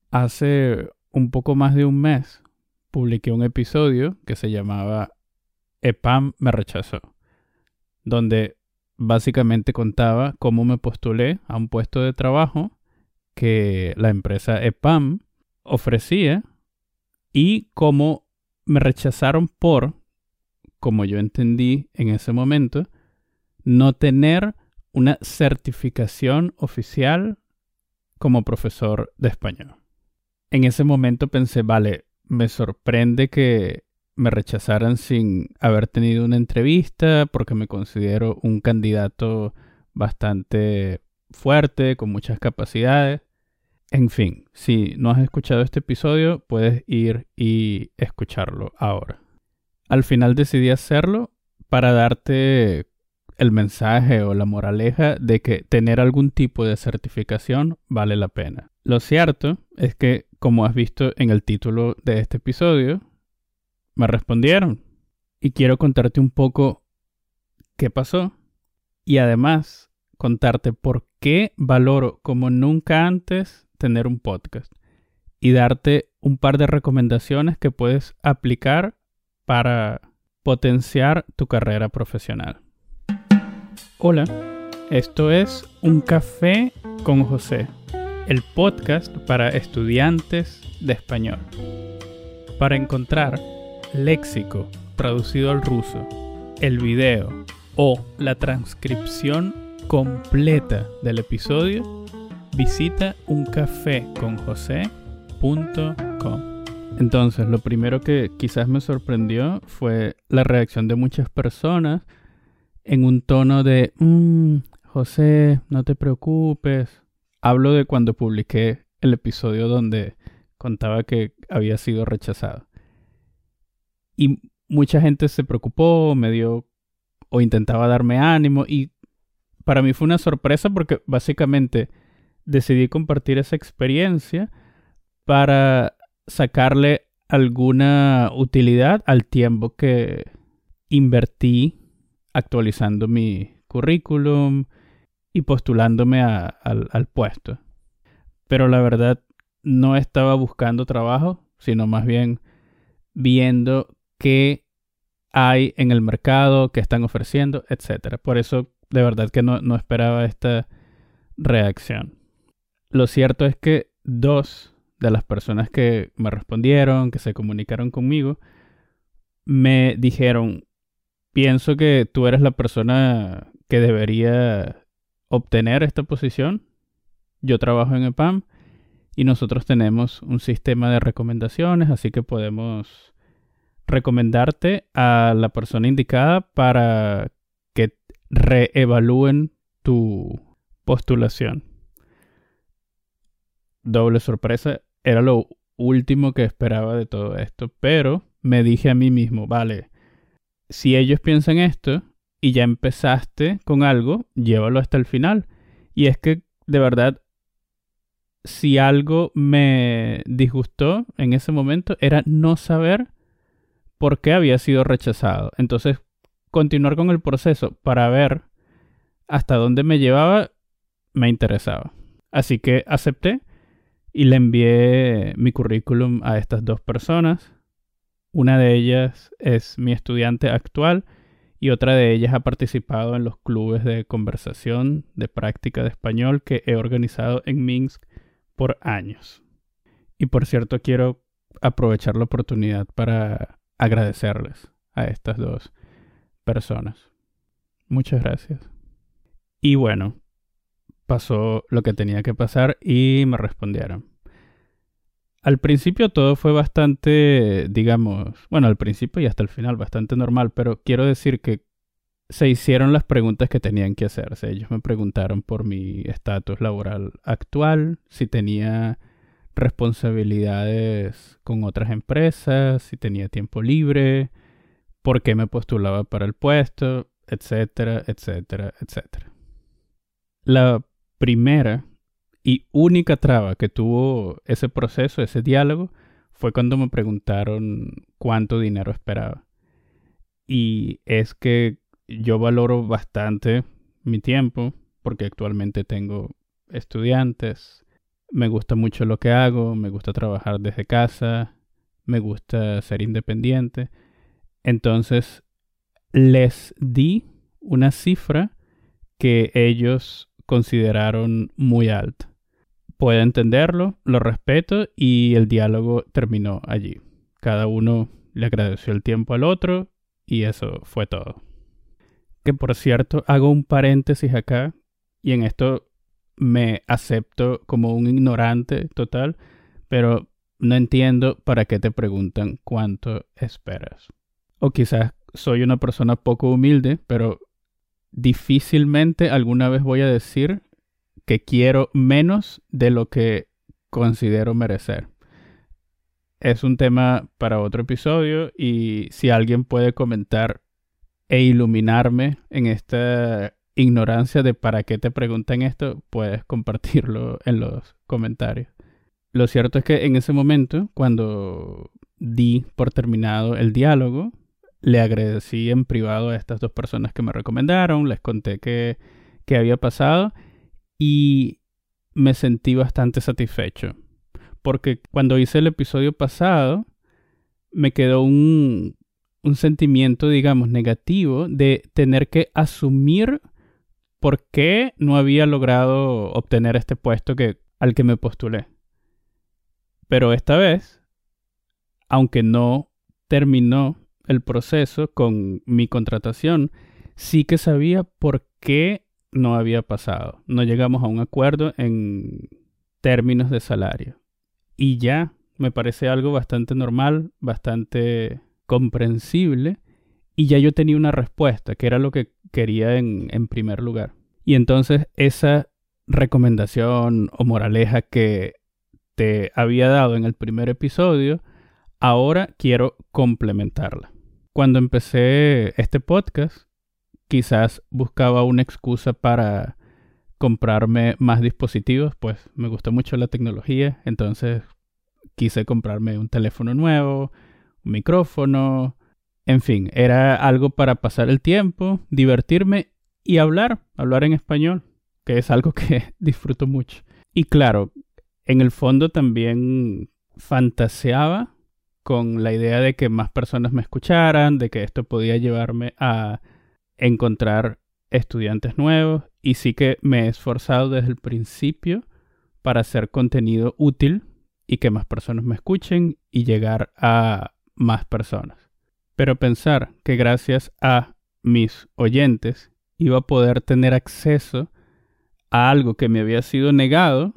Hace un poco más de un mes publiqué un episodio que se llamaba EPAM me rechazó, donde básicamente contaba cómo me postulé a un puesto de trabajo que la empresa EPAM ofrecía y cómo me rechazaron por, como yo entendí en ese momento, no tener una certificación oficial como profesor de español. En ese momento pensé, vale, me sorprende que me rechazaran sin haber tenido una entrevista porque me considero un candidato bastante fuerte, con muchas capacidades. En fin, si no has escuchado este episodio, puedes ir y escucharlo ahora. Al final decidí hacerlo para darte el mensaje o la moraleja de que tener algún tipo de certificación vale la pena. Lo cierto es que, como has visto en el título de este episodio, me respondieron. Y quiero contarte un poco qué pasó y además contarte por qué valoro como nunca antes tener un podcast y darte un par de recomendaciones que puedes aplicar para potenciar tu carrera profesional. Hola, esto es Un Café con José, el podcast para estudiantes de español. Para encontrar léxico traducido al ruso, el video o la transcripción completa del episodio, visita uncaféconjose.com. Entonces, lo primero que quizás me sorprendió fue la reacción de muchas personas en un tono de, José, no te preocupes. Hablo de cuando publiqué el episodio donde contaba que había sido rechazado. Y mucha gente se preocupó, me dio o intentaba darme ánimo y para mí fue una sorpresa porque básicamente decidí compartir esa experiencia para sacarle alguna utilidad al tiempo que invertí actualizando mi currículum y postulándome al puesto. Pero la verdad no estaba buscando trabajo, sino más bien viendo qué hay en el mercado, qué están ofreciendo, etcétera. Por eso de verdad que no esperaba esta reacción. Lo cierto es que dos de las personas que me respondieron, que se comunicaron conmigo, me dijeron, pienso que tú eres la persona que debería obtener esta posición. Yo trabajo en EPAM y nosotros tenemos un sistema de recomendaciones, así que podemos recomendarte a la persona indicada para que reevalúen tu postulación. Doble sorpresa, era lo último que esperaba de todo esto, pero me dije a mí mismo, vale, si ellos piensan esto y ya empezaste con algo, llévalo hasta el final. Y es que, de verdad, si algo me disgustó en ese momento era no saber por qué había sido rechazado. Entonces, continuar con el proceso para ver hasta dónde me llevaba me interesaba. Así que acepté y le envié mi currículum a estas dos personas. Una de ellas es mi estudiante actual y otra de ellas ha participado en los clubes de conversación de práctica de español que he organizado en Minsk por años. Y por cierto, quiero aprovechar la oportunidad para agradecerles a estas dos personas. Muchas gracias. Y bueno, pasó lo que tenía que pasar y me respondieron. Al principio todo fue bastante, digamos, bueno, al principio y hasta el final bastante normal, pero quiero decir que se hicieron las preguntas que tenían que hacerse. Ellos me preguntaron por mi estatus laboral actual, si tenía responsabilidades con otras empresas, si tenía tiempo libre, por qué me postulaba para el puesto, etcétera, etcétera, etcétera. La primera y única traba que tuvo ese proceso, ese diálogo, fue cuando me preguntaron cuánto dinero esperaba. Y es que yo valoro bastante mi tiempo porque actualmente tengo estudiantes. me gusta mucho lo que hago, me gusta trabajar desde casa, me gusta ser independiente. Entonces les di una cifra que ellos consideraron muy alta. Puedo entenderlo, lo respeto y el diálogo terminó allí. Cada uno le agradeció el tiempo al otro y eso fue todo. Que por cierto, hago un paréntesis acá y en esto me acepto como un ignorante total, pero no entiendo para qué te preguntan cuánto esperas. O quizás soy una persona poco humilde, pero difícilmente alguna vez voy a decir que quiero menos de lo que considero merecer. Es un tema para otro episodio y si alguien puede comentar e iluminarme en esta ignorancia de para qué te preguntan esto, puedes compartirlo en los comentarios. Lo cierto es que en ese momento, cuando di por terminado el diálogo, le agradecí en privado a estas dos personas que me recomendaron, les conté qué había pasado y me sentí bastante satisfecho. Porque cuando hice el episodio pasado, me quedó un sentimiento, digamos, negativo de tener que asumir por qué no había logrado obtener este puesto al que me postulé. Pero esta vez, aunque no terminó el proceso con mi contratación, sí que sabía por qué no había pasado. No llegamos a un acuerdo en términos de salario. Y ya me parece algo bastante normal, bastante comprensible. Y ya yo tenía una respuesta, que era lo que quería en primer lugar. Y entonces esa recomendación o moraleja que te había dado en el primer episodio, ahora quiero complementarla. Cuando empecé este podcast, quizás buscaba una excusa para comprarme más dispositivos, pues me gusta mucho la tecnología, entonces quise comprarme un teléfono nuevo, un micrófono, en fin, era algo para pasar el tiempo, divertirme y hablar en español, que es algo que disfruto mucho. Y claro, en el fondo también fantaseaba con la idea de que más personas me escucharan, de que esto podía llevarme a encontrar estudiantes nuevos y sí que me he esforzado desde el principio para hacer contenido útil y que más personas me escuchen y llegar a más personas. Pero pensar que gracias a mis oyentes iba a poder tener acceso a algo que me había sido negado,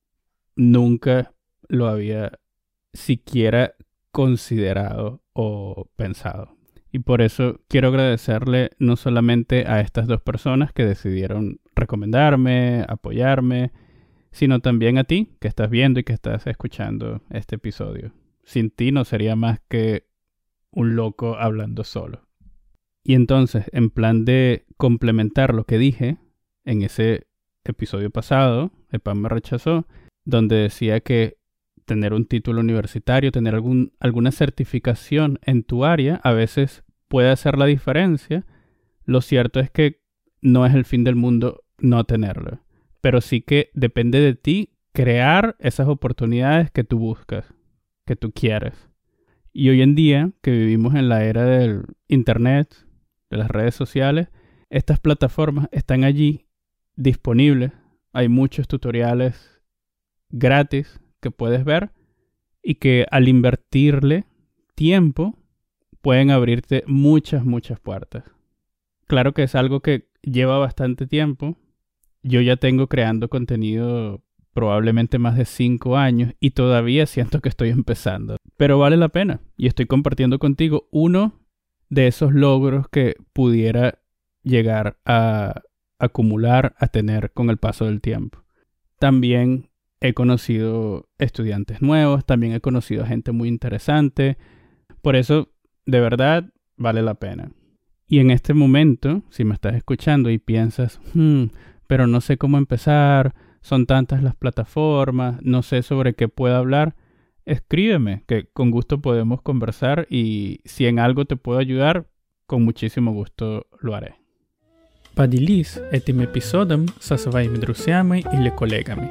nunca lo había siquiera considerado o pensado. Y por eso quiero agradecerle no solamente a estas dos personas que decidieron recomendarme, apoyarme, sino también a ti que estás viendo y que estás escuchando este episodio. Sin ti no sería más que un loco hablando solo. Y entonces, en plan de complementar lo que dije en ese episodio pasado, EPAM me rechazó, donde decía que tener un título universitario, tener alguna certificación en tu área, a veces puede hacer la diferencia. Lo cierto es que no es el fin del mundo no tenerlo, pero sí que depende de ti crear esas oportunidades que tú buscas, que tú quieres. Y hoy en día, que vivimos en la era del internet, de las redes sociales, estas plataformas están allí disponibles. Hay muchos tutoriales gratis que puedes ver y que al invertirle tiempo pueden abrirte muchas puertas. Claro que es algo que lleva bastante tiempo. Yo ya tengo creando contenido probablemente más de 5 años y todavía siento que estoy empezando. Pero vale la pena y estoy compartiendo contigo uno de esos logros que pudiera llegar a acumular, a tener con el paso del tiempo. También he conocido estudiantes nuevos, también he conocido gente muy interesante. Por eso, de verdad, vale la pena. Y en este momento, si me estás escuchando y piensas, pero no sé cómo empezar, son tantas las plataformas, no sé sobre qué puedo hablar, escríbeme, que con gusto podemos conversar y si en algo te puedo ayudar, con muchísimo gusto lo haré. Поділись этим епізодом со своїми друзями или колегами.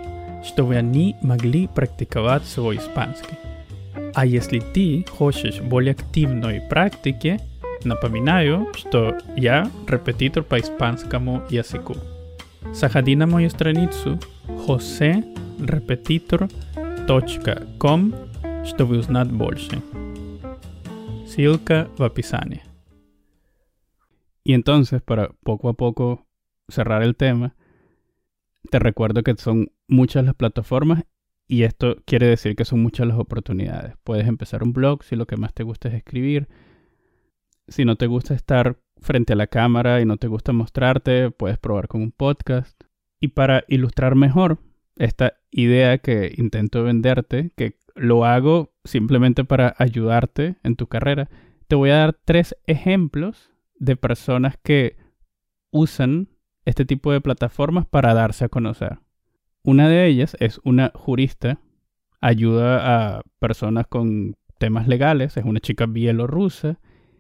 чтобы они могли практиковать свой испанский. А если ты хочешь более активной практики, напоминаю, что я репетитор по испанскому языку. Заходи на мою страницу joserepetitor.com, чтобы узнать больше. Ссылка в описании. Y entonces, para poco a poco cerrar el tema, te recuerdo que son muchas las plataformas y esto quiere decir que son muchas las oportunidades. Puedes empezar un blog si lo que más te gusta es escribir. Si no te gusta estar frente a la cámara y no te gusta mostrarte, puedes probar con un podcast. Y para ilustrar mejor esta idea que intento venderte, que lo hago simplemente para ayudarte en tu carrera, te voy a dar 3 ejemplos de personas que usan este tipo de plataformas para darse a conocer. Una de ellas es una jurista, ayuda a personas con temas legales, es una chica bielorrusa,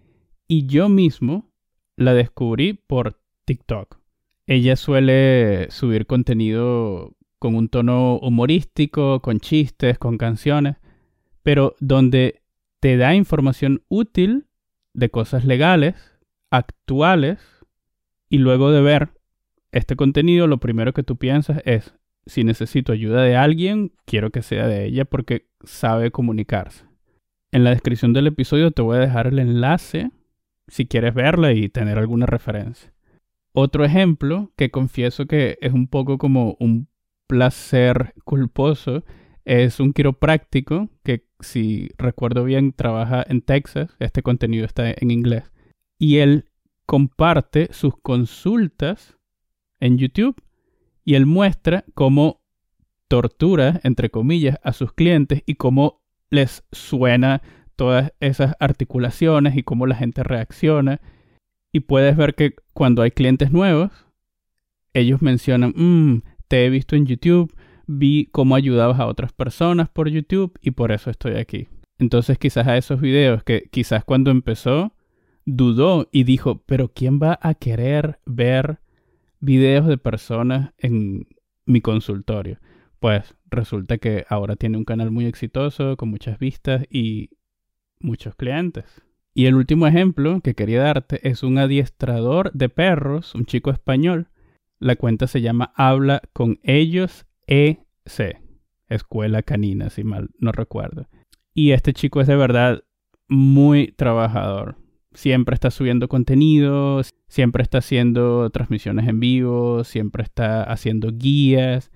y yo mismo la descubrí por TikTok. Ella suele subir contenido con un tono humorístico, con chistes, con canciones, pero donde te da información útil de cosas legales, actuales, y luego de ver este contenido, lo primero que tú piensas es, si necesito ayuda de alguien, quiero que sea de ella porque sabe comunicarse. En la descripción del episodio te voy a dejar el enlace si quieres verla y tener alguna referencia. Otro ejemplo, que confieso que es un poco como un placer culposo, es un quiropráctico que, si recuerdo bien, trabaja en Texas. Este contenido está en inglés. Y él comparte sus consultas en YouTube y él muestra cómo tortura, entre comillas, a sus clientes y cómo les suena todas esas articulaciones y cómo la gente reacciona. Y puedes ver que cuando hay clientes nuevos, ellos mencionan, te he visto en YouTube, vi cómo ayudabas a otras personas por YouTube y por eso estoy aquí. Entonces quizás a esos videos que quizás cuando empezó dudó y dijo, pero ¿quién va a querer ver videos de personas en mi consultorio? Pues resulta que ahora tiene un canal muy exitoso, con muchas vistas y muchos clientes. Y el último ejemplo que quería darte es un adiestrador de perros, un chico español. La cuenta se llama Habla con Ellos EC, Escuela Canina, si mal no recuerdo. Y este chico es de verdad muy trabajador. Siempre está subiendo contenido, siempre está haciendo transmisiones en vivo, siempre está haciendo guías.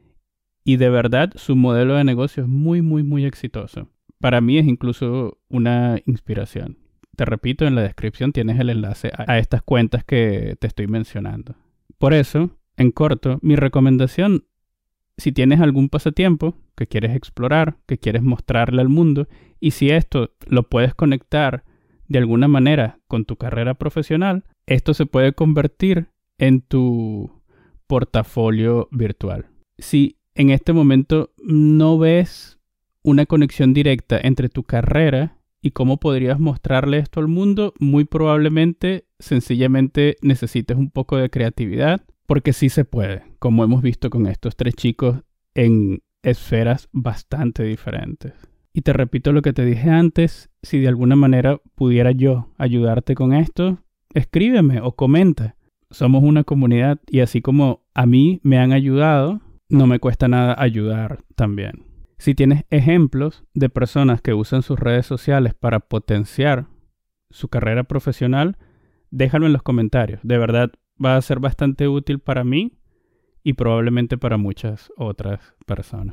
Y de verdad su modelo de negocio es muy, muy, muy exitoso. Para mí es incluso una inspiración. Te repito, en la descripción tienes el enlace a estas cuentas que te estoy mencionando. Por eso, en corto, mi recomendación, si tienes algún pasatiempo que quieres explorar, que quieres mostrarle al mundo, y si esto lo puedes conectar de alguna manera con tu carrera profesional, esto se puede convertir en tu portafolio virtual. Si en este momento no ves una conexión directa entre tu carrera y cómo podrías mostrarle esto al mundo, muy probablemente, sencillamente necesites un poco de creatividad, porque sí se puede, como hemos visto con estos 3 chicos en esferas bastante diferentes. Y te repito lo que te dije antes, si de alguna manera pudiera yo ayudarte con esto, escríbeme o comenta. Somos una comunidad y así como a mí me han ayudado, no me cuesta nada ayudar también. Si tienes ejemplos de personas que usan sus redes sociales para potenciar su carrera profesional, déjalo en los comentarios. De verdad va a ser bastante útil para mí y probablemente para muchas otras personas.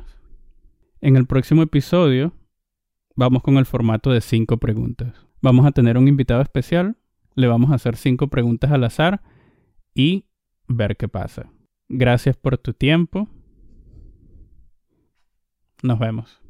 En el próximo episodio vamos con el formato de 5 preguntas. Vamos a tener un invitado especial, le vamos a hacer 5 preguntas al azar y ver qué pasa. Gracias por tu tiempo. Nos vemos.